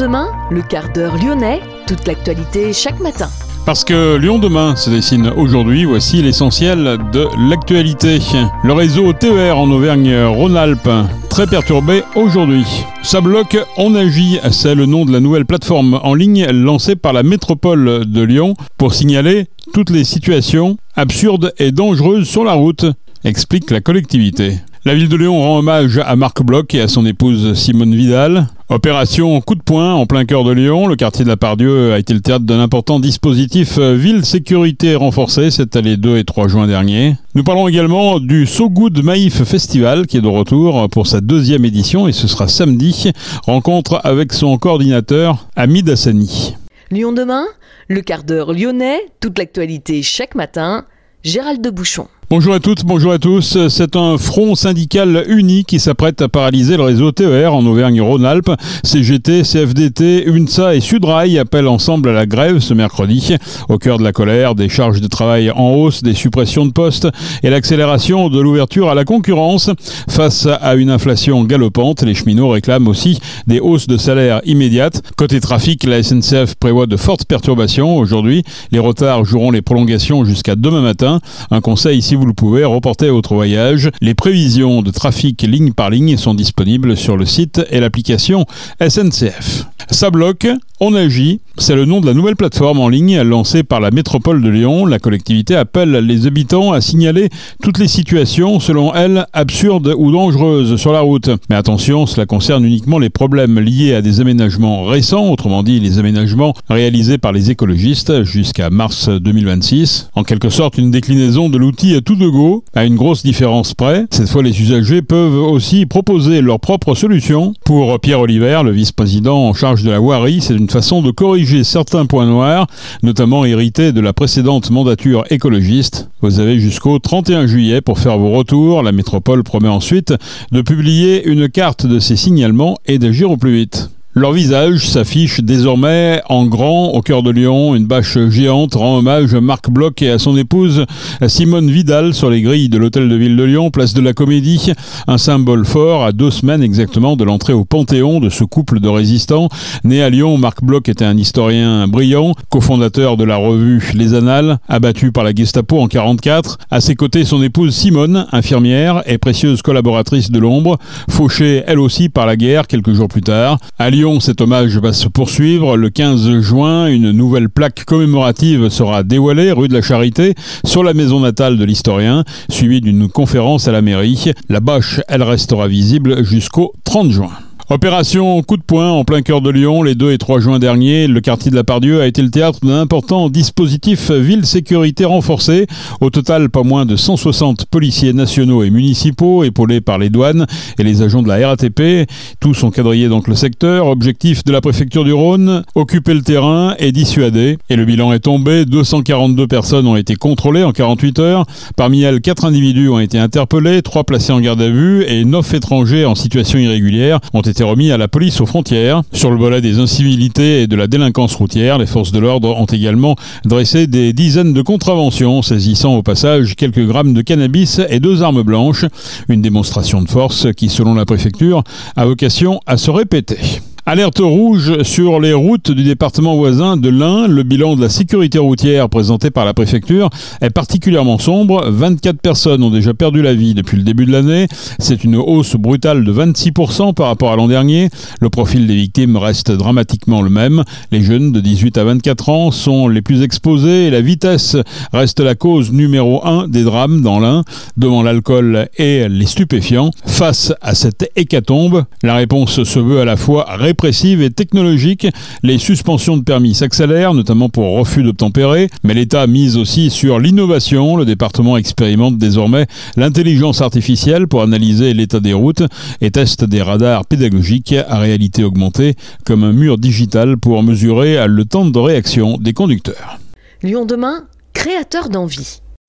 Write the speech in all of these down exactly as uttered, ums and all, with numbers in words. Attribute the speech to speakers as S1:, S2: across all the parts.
S1: demain, le quart d'heure lyonnais, toute l'actualité chaque matin.
S2: Parce que Lyon demain se dessine aujourd'hui, voici l'essentiel de l'actualité. Le réseau T E R en Auvergne-Rhône-Alpes, très perturbé aujourd'hui. Ça bloque, on agit, c'est le nom de la nouvelle plateforme en ligne lancée par la métropole de Lyon pour signaler toutes les situations absurdes et dangereuses sur la route, explique la collectivité. La ville de Lyon rend hommage à Marc Bloch et à son épouse Simone Vidal. Opération coup de poing en plein cœur de Lyon. Le quartier de la Pardieu a été le théâtre d'un important dispositif ville sécurité renforcée. C'était les deux et trois juin dernier. Nous parlons également du So Good Maïf Festival qui est de retour pour sa deuxième édition et ce sera samedi. Rencontre avec son coordinateur Hamid Hassani.
S1: Lyon demain, le quart d'heure lyonnais, toute l'actualité chaque matin. Gérald de Bouchon.
S2: Bonjour à toutes, bonjour à tous. C'est un front syndical uni qui s'apprête à paralyser le réseau T E R en Auvergne-Rhône-Alpes. C G T, C F D T, UNSA et Sudrail appellent ensemble à la grève ce mercredi. Au cœur de la colère, des charges de travail en hausse, des suppressions de postes et l'accélération de l'ouverture à la concurrence. Face à une inflation galopante, les cheminots réclament aussi des hausses de salaire immédiates. Côté trafic, la S N C F prévoit de fortes perturbations aujourd'hui. Les retards joueront les prolongations jusqu'à demain matin. Un conseil, si vous le pouvez, reporter votre voyage. Les prévisions de trafic ligne par ligne sont disponibles sur le site et l'application S N C F. Ça bloque, on agit. C'est le nom de la nouvelle plateforme en ligne lancée par la métropole de Lyon. La collectivité appelle les habitants à signaler toutes les situations, selon elle, absurdes ou dangereuses sur la route. Mais attention, cela concerne uniquement les problèmes liés à des aménagements récents, autrement dit les aménagements réalisés par les écologistes jusqu'à mars deux mille vingt-six. En quelque sorte, une déclinaison de l'outil tout de go, à une grosse différence près. Cette fois, les usagers peuvent aussi proposer leurs propres solutions. Pour Pierre Oliver, le vice-président en charge de la voirie, c'est une façon de corriger certains points noirs, notamment hérités de la précédente mandature écologiste. Vous avez jusqu'au trente et un juillet pour faire vos retours. La métropole promet ensuite de publier une carte de ces signalements et d'agir au plus vite. Leur visage s'affiche désormais en grand au cœur de Lyon. Une bâche géante rend hommage à Marc Bloch et à son épouse Simone Vidal sur les grilles de l'hôtel de ville de Lyon, place de la Comédie. Un symbole fort à deux semaines exactement de l'entrée au Panthéon de ce couple de résistants. Né à Lyon, Marc Bloch était un historien brillant, cofondateur de la revue Les Annales, abattu par la Gestapo en quarante-quatre. À ses côtés, son épouse Simone, infirmière et précieuse collaboratrice de l'ombre, fauchée elle aussi par la guerre quelques jours plus tard. À Lyon, cet hommage va se poursuivre. Le quinze juin, une nouvelle plaque commémorative sera dévoilée rue de la Charité sur la maison natale de l'historien, suivie d'une conférence à la mairie. La bâche, elle restera visible jusqu'au trente juin. Opération coup de poing en plein cœur de Lyon, les deux et trois juin dernier, le quartier de la Pardieu a été le théâtre d'un important dispositif ville sécurité renforcée. Au total, pas moins de cent soixante policiers nationaux et municipaux, épaulés par les douanes et les agents de la R A T P. Tous ont quadrillé donc le secteur. Objectif de la préfecture du Rhône, occuper le terrain et dissuader. Et le bilan est tombé, deux cent quarante-deux personnes ont été contrôlées en quarante-huit heures. Parmi elles, quatre individus ont été interpellés, trois placés en garde à vue et neuf étrangers en situation irrégulière ont été été remis à la police aux frontières. Sur le volet des incivilités et de la délinquance routière, les forces de l'ordre ont également dressé des dizaines de contraventions, saisissant au passage quelques grammes de cannabis et deux armes blanches. Une démonstration de force qui, selon la préfecture, a vocation à se répéter. Alerte rouge sur les routes du département voisin de l'Ain. Le bilan de la sécurité routière présenté par la préfecture est particulièrement sombre. vingt-quatre personnes ont déjà perdu la vie depuis le début de l'année. C'est une hausse brutale de vingt-six pour cent par rapport à l'an dernier. Le profil des victimes reste dramatiquement le même. Les jeunes de dix-huit à vingt-quatre ans sont les plus exposés et la vitesse reste la cause numéro un des drames dans l'Ain, devant l'alcool et les stupéfiants. Face à cette hécatombe, la réponse se veut à la fois répressive et technologique. Les suspensions de permis s'accélèrent, notamment pour refus d'obtempérer, mais l'État mise aussi sur l'innovation. Le département expérimente désormais l'intelligence artificielle pour analyser l'état des routes et teste des radars pédagogiques à réalité augmentée comme un mur digital pour mesurer le temps de réaction des conducteurs.
S1: Lyon demain, créateur d'envie.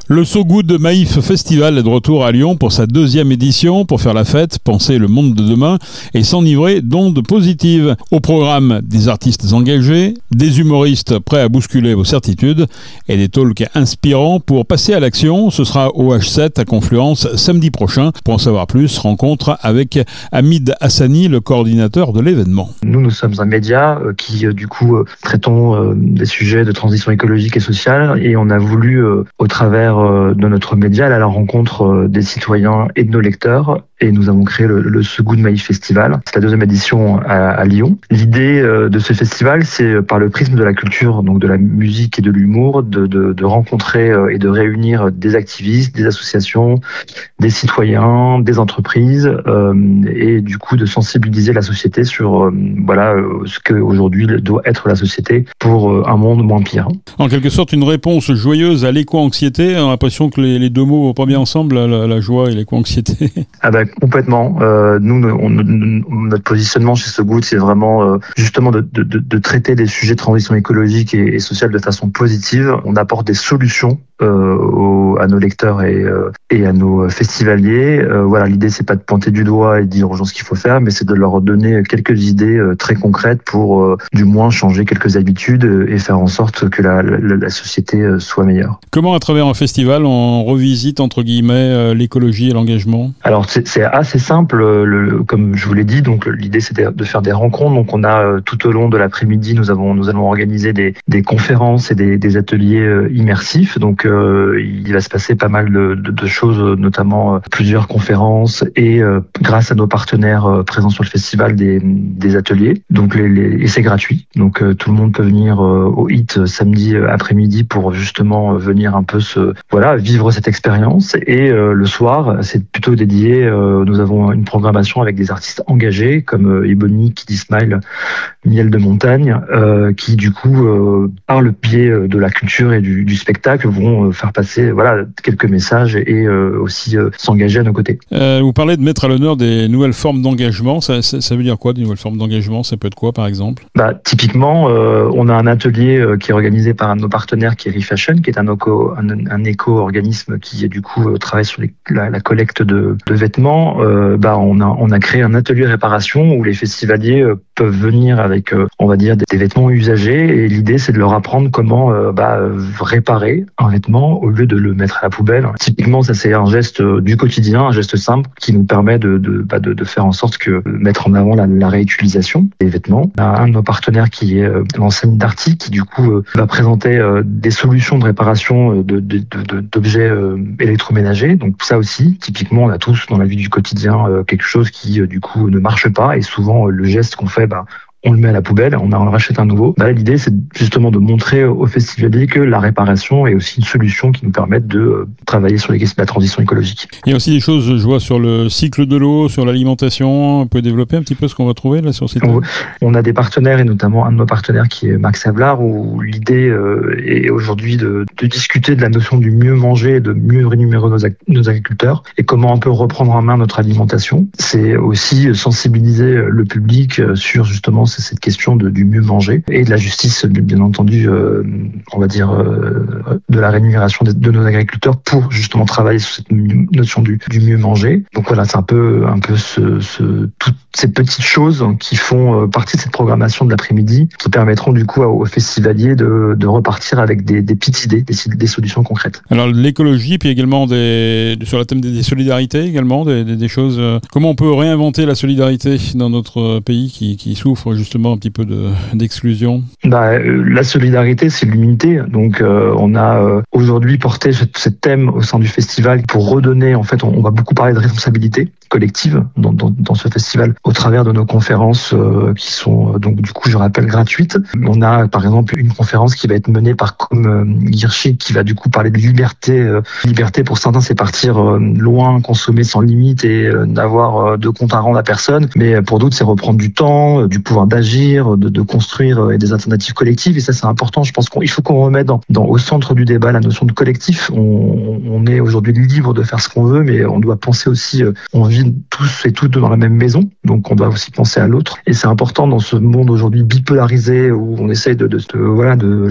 S2: Le So Good Maïf Festival est de retour à Lyon pour sa deuxième édition. Pour faire la fête, penser le monde de demain et s'enivrer d'ondes positives. Au programme, des artistes engagés, des humoristes prêts à bousculer vos certitudes et des talks inspirants pour passer à l'action. Ce sera au H sept à Confluence samedi prochain. Pour en savoir plus, rencontre avec Hamid Hassani, le coordinateur de l'événement.
S3: Nous, nous sommes un média euh, qui, euh, du coup, euh, traitons euh, des sujets de transition écologique et sociale et on a voulu, euh, au travers euh, de notre média, aller à la rencontre euh, des citoyens et de nos lecteurs. Et nous avons créé le, le So Good Maïf Festival. C'est la deuxième édition à, à Lyon. L'idée euh, de ce festival, c'est par le prisme de la culture, donc de la musique et de l'humour, de, de, de rencontrer euh, et de réunir des activistes, des associations, des citoyens, des entreprises, euh, et du coup de sensibiliser la société sur euh, voilà euh, ce qu'aujourd'hui doit être la société pour euh, un monde moins pire.
S2: En quelque sorte, une réponse joyeuse à l'éco-anxiété. On a l'impression que les, les deux mots vont pas bien ensemble, la, la joie et l'éco-anxiété.
S3: Ah ben, complètement. Euh, nous, on, notre positionnement chez So Good, c'est vraiment euh, justement de, de, de traiter des sujets de transition écologique et, et sociale de façon positive. On apporte des solutions euh, aux, à nos lecteurs et, euh, et à nos festivaliers. Euh, voilà, l'idée, c'est pas de pointer du doigt et de dire aux gens ce qu'il faut faire, mais c'est de leur donner quelques idées euh, très concrètes pour euh, du moins changer quelques habitudes et faire en sorte que la, la, la société soit meilleure.
S2: Comment, à travers un festival, on revisite entre guillemets euh, l'écologie et l'engagement ?
S3: Alors, c'est, c'est assez simple, le, le, comme je vous l'ai dit. Donc, l'idée, c'était de faire des rencontres. Donc, on a tout au long de l'après-midi, nous avons, nous allons organiser des, des conférences et des, des ateliers immersifs. Donc, euh, il va se passer pas mal de, de, de choses, notamment plusieurs conférences et euh, grâce à nos partenaires présents sur le festival, des, des ateliers. Donc, les, les, et c'est gratuit. Donc, euh, tout le monde peut venir euh, au H I T samedi après-midi pour justement venir un peu se, voilà, vivre cette expérience. Et euh, le soir, c'est plutôt dédié. Euh, nous avons une programmation avec des artistes engagés comme euh, Ebony, Kiddy Smile, Miel de Montagne, euh, qui du coup, euh, par le biais de la culture et du, du spectacle, vont euh, faire passer voilà quelques messages et euh, aussi euh, s'engager à nos côtés.
S2: Euh, vous parlez de mettre à l'honneur des nouvelles formes d'engagement. Ça, ça, ça veut dire quoi, des nouvelles formes d'engagement ? Ça peut être quoi, par exemple ?
S3: Bah, typiquement, euh, on a un atelier euh, qui est organisé par un de nos partenaires, qui est Refashion, qui est un, éco, un, un éco-organisme qui du coup euh, travaille sur les, la, la collecte de, de vêtements. Euh, bah, on a on a créé un atelier réparation où les festivaliers euh, peuvent venir avec, euh, on va dire, des, des vêtements usagés. Et l'idée, c'est de leur apprendre comment euh, bah, réparer un vêtement au lieu de le mettre à la poubelle. Typiquement, ça c'est un geste du quotidien, un geste simple qui nous permet de de, bah, de, de faire en sorte que mettre en avant la, la réutilisation des vêtements. On a un de nos partenaires qui est euh, l'enseigne Darty, qui du coup euh, va présenter euh, des solutions de réparation de, de, de, d'objets euh, électroménagers. Donc ça aussi, typiquement, on a tous dans la vie du quotidien euh, quelque chose qui euh, du coup ne marche pas et souvent euh, le geste qu'on fait, bah, on le met à la poubelle, on en rachète un nouveau. Bah, l'idée, c'est justement de montrer aux festivaliers que la réparation est aussi une solution qui nous permet de euh, travailler sur les questions de la transition écologique.
S2: Il y a aussi des choses, je vois, sur le cycle de l'eau, sur l'alimentation. On peut développer un petit peu ce qu'on va trouver là sur ces thèmes ?
S3: On a des partenaires, et notamment un de nos partenaires qui est Max Havelaar, où l'idée euh, est aujourd'hui de, de discuter de la notion du mieux manger et de mieux rémunérer nos, ag- nos agriculteurs et comment on peut reprendre en main notre alimentation. C'est aussi sensibiliser le public sur justement c'est cette question de, du mieux manger et de la justice, bien entendu, euh, on va dire, euh, de la rémunération de, de nos agriculteurs pour justement travailler sur cette notion du, du mieux manger. Donc voilà, c'est un peu, un peu ce, ce, toutes ces petites choses qui font partie de cette programmation de l'après-midi qui permettront du coup aux festivaliers de, de repartir avec des, des petites idées, des, des solutions concrètes.
S2: Alors l'écologie, puis également des, sur le thème des, des solidarités également, des, des, des choses. Euh, comment on peut réinventer la solidarité dans notre pays qui, qui souffre justement un petit peu de, d'exclusion ?
S3: Bah, euh, la solidarité, c'est l'unité. Donc, euh, on a euh, aujourd'hui porté ce, ce thème au sein du festival pour redonner. En fait, on, on va beaucoup parler de responsabilité collective dans, dans, dans ce festival au travers de nos conférences euh, qui sont euh, donc du coup, je rappelle, gratuites. On a par exemple une conférence qui va être menée par Com euh, Guirchi qui va du coup parler de liberté. Euh, liberté pour certains, c'est partir euh, loin, consommer sans limite et euh, n'avoir euh, de compte à rendre à personne. Mais pour d'autres, c'est reprendre du temps, euh, du pouvoir d'agir, de, de construire euh, des alternatives collectives. Et ça, c'est important. Je pense qu'il faut qu'on remette dans, dans, au centre du débat la notion de collectif. On, on est aujourd'hui libre de faire ce qu'on veut, mais on doit penser aussi, euh, on vit tous et toutes dans la même maison, donc on doit aussi penser à l'autre. Et c'est important dans ce monde aujourd'hui bipolarisé où on essaye de, de, de voilà de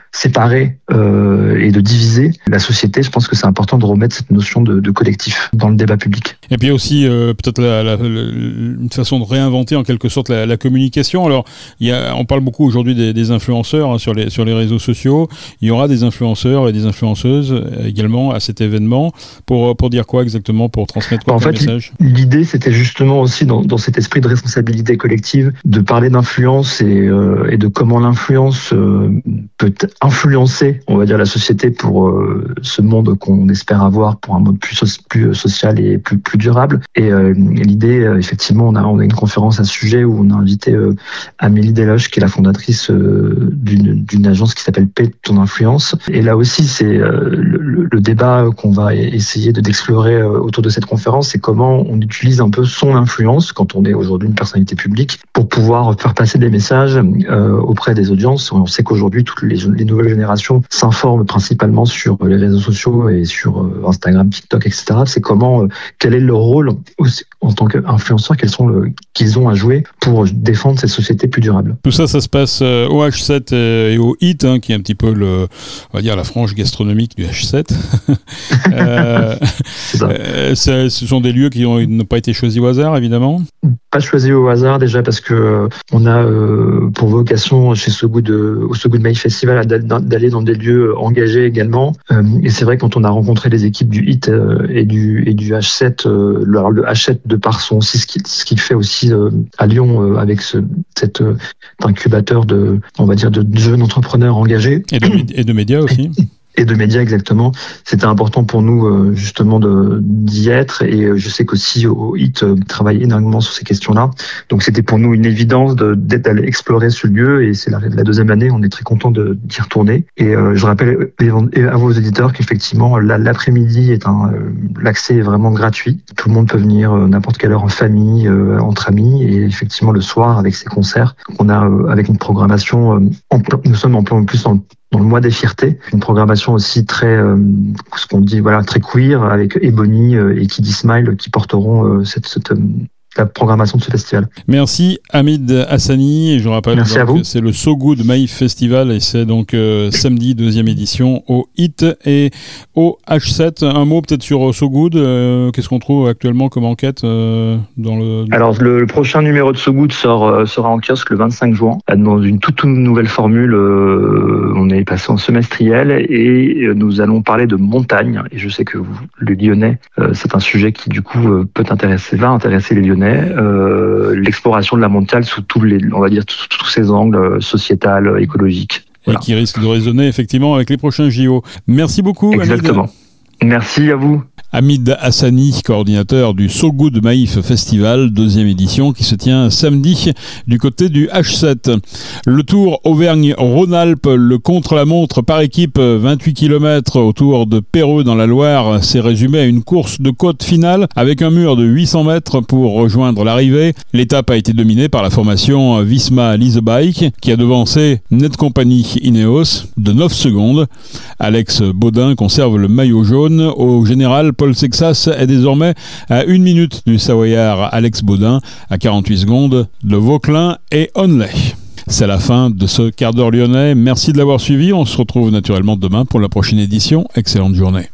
S3: séparer euh, et de diviser la société. Je pense que c'est important de remettre cette notion de, de collectif dans le débat public.
S2: Et puis aussi euh, peut-être la, la, la, une façon de réinventer en quelque sorte la, la communication. Alors il y a, on parle beaucoup aujourd'hui des, des influenceurs hein, sur les sur les réseaux sociaux. Il y aura des influenceurs et des influenceuses également à cet événement pour pour dire quoi exactement, pour transmettre quoi
S3: en
S2: comme
S3: fait,
S2: message.
S3: L'idée c'était justement aussi dans, dans cet esprit de responsabilité collective de parler d'influence et, euh, et de comment l'influence euh, peut influencer, on va dire, la société pour euh, ce monde qu'on espère avoir pour un monde plus, so- plus social et plus, plus durable. Et euh, l'idée, euh, effectivement, on a, on a une conférence à ce sujet où on a invité euh, Amélie Desloges, qui est la fondatrice euh, d'une, d'une agence qui s'appelle Paix ton influence. Et là aussi, c'est euh, le, le débat qu'on va essayer de d'explorer euh, autour de cette conférence, c'est comment on utilise un peu son influence quand on est aujourd'hui une personnalité publique pour pouvoir faire passer des messages euh, auprès des audiences. On sait qu'aujourd'hui, toutes les, les nouvelles générations s'informent principalement sur les réseaux sociaux et sur euh, Instagram, TikTok, et cetera. C'est comment, euh, quel est leur rôle aussi, en tant qu'influenceurs, quels sont le, qu'ils ont à jouer pour défendre cette société plus durable.
S2: Tout ça, ça se passe euh, au H sept et au HIT, hein, qui est un petit peu le, on va dire la frange gastronomique du H sept. euh,
S3: C'est ça.
S2: Euh, ce sont des lieux qui ont, n'ont pas été choisis au hasard, évidemment.
S3: Pas choisi au hasard déjà parce que euh, on a euh, pour vocation chez So Good, euh, au So Good Maïf Festival d'aller dans des lieux engagés également. Euh, et c'est vrai quand on a rencontré les équipes du HIT euh, et du et du H sept, euh, le, le H sept de par son aussi ce qu'il ce qu'il fait aussi euh, à Lyon euh, avec ce cet euh, incubateur de on va dire de jeunes entrepreneurs engagés
S2: et de, et de médias aussi.
S3: Et de médias exactement. C'était important pour nous euh, justement de, d'y être et euh, je sais qu'aussi au HIT euh, travaille énormément sur ces questions-là. Donc c'était pour nous une évidence de, d'être d'aller explorer ce lieu et c'est la, la deuxième année, on est très content de, d'y retourner. Et euh, je rappelle à vos auditeurs qu'effectivement la, l'après-midi est un euh, l'accès est vraiment gratuit. Tout le monde peut venir euh, n'importe quelle heure en famille, euh, entre amis et effectivement le soir avec ces concerts qu'on a euh, avec une programmation. Euh, en, nous sommes en plus en dans le mois des fiertés, une programmation aussi très, euh, ce qu'on dit, voilà, très queer, avec Ebony euh, et Kiddy Smile qui porteront euh, cette, cette, euh, la programmation de ce festival.
S2: Merci Hamid Hassani, et je rappelle
S3: Merci
S2: donc,
S3: à vous.
S2: que c'est le So Good Maïf Festival et c'est donc euh, samedi deuxième édition au HIT et au H sept. Un mot peut-être sur So Good, euh, qu'est-ce qu'on trouve actuellement comme enquête euh, dans le...
S3: Alors le, le prochain numéro de So Good sort, euh, sera en kiosque le vingt-cinq juin dans une toute, toute nouvelle formule. Euh, on est passé en semestriel et euh, nous allons parler de montagne et je sais que vous, le Lyonnais, euh, c'est un sujet qui du coup euh, peut intéresser, va intéresser les Lyonnais. Euh, l'exploration de la montagne sous tous les, on va dire tous, tous ses angles sociétal, écologique.
S2: Voilà. Et qui risque de résonner effectivement avec les prochains J O. Merci beaucoup.
S3: Exactement.
S2: Hamid.
S3: Merci à vous.
S2: Hamid Hassani, coordinateur du So Good Maïf Festival, deuxième édition, qui se tient samedi du côté du H sept. Le Tour Auvergne-Rhône-Alpes, le contre-la-montre par équipe, vingt-huit kilomètres autour de Perreux dans la Loire, s'est résumé à une course de côte finale avec un mur de huit cents mètres pour rejoindre l'arrivée. L'étape a été dominée par la formation Visma Lease Bike, qui a devancé Netcompany Ineos de neuf secondes. Alex Baudin conserve le maillot jaune. Au général, Paul Sexas est désormais à une minute du Savoyard Alex Baudin, à quarante-huit secondes de Vauquelin et Onley. C'est la fin de ce quart d'heure lyonnais. Merci de l'avoir suivi. On se retrouve naturellement demain pour la prochaine édition. Excellente journée.